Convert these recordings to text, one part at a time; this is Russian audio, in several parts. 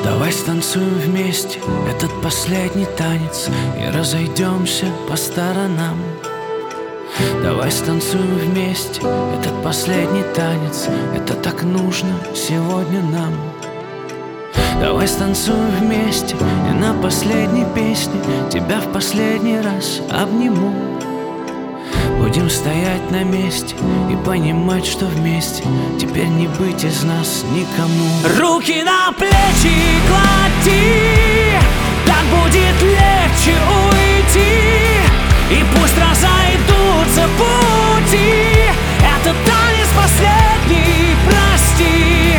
Давай станцуем вместе этот последний танец и разойдемся по сторонам. Давай станцуем вместе этот последний танец, это так нужно сегодня нам. Давай станцуем вместе и на последней песне тебя в последний раз обниму. Будем стоять на месте и понимать, что вместе теперь не быть из нас никому. Руки на плечи клади, так будет легче уйти. И пусть разойдутся пути, это танец последний, прости.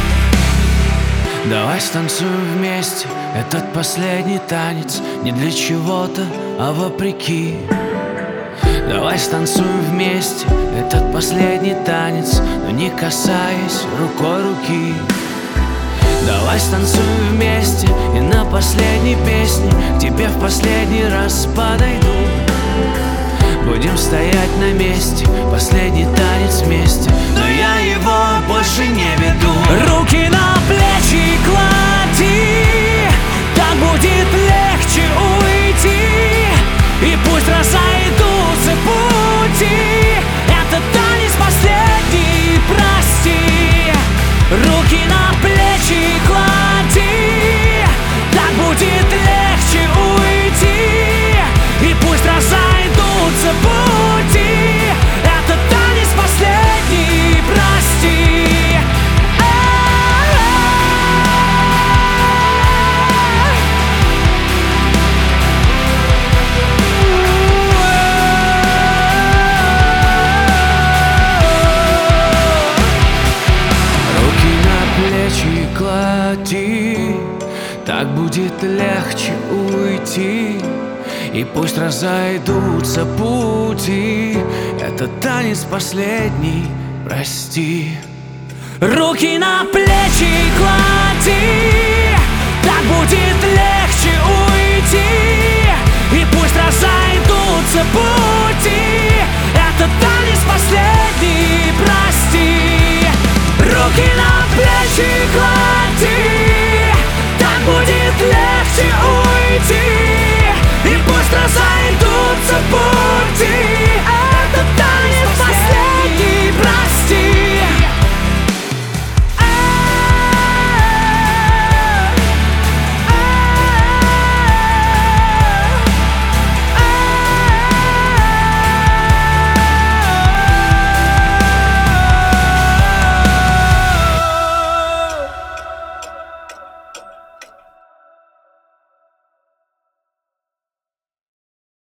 Давай станцуем вместе этот последний танец, не для чего-то, а вопреки. Давай станцуем вместе этот последний танец, но не касаясь рукой руки. Давай станцуем вместе и на последней песне к тебе в последний раз подойду. Будем стоять на месте, последний танец вместе, но я его больше не веду. Руки на плечи клади, так будет легче уйти. И пусть разойдутся пути, это танец последний, прости. Руки на плечи клади, так будет легче уйти. И пусть разойдутся пути, это танец последний, прости. Так будет легче уйти. И пусть разойдутся пути, это танец последний, прости. Руки на плечи клади, так будет легче уйти. И пусть разойдутся пути, это танец последний, прости. Руки на плечи клади, так будет легче уйти. И пусть разойдутся пути,